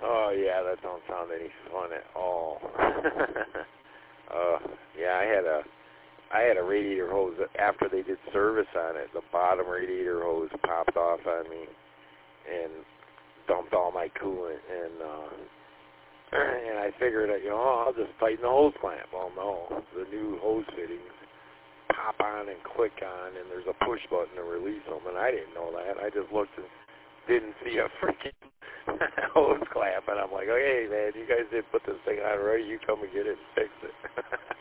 Oh yeah, that don't sound any fun at all. Yeah, I had a radiator hose after they did service on it. The bottom radiator hose popped off on me and dumped all my coolant, and I figured that, I'll just tighten the hose clamp. Well, no, the new hose fittings pop on and click on, and there's a push button to release them, and I didn't know that. I just looked and didn't see a freaking hose clamp, and I'm like, okay, man, you guys did put this thing on already. You come and get it and fix it.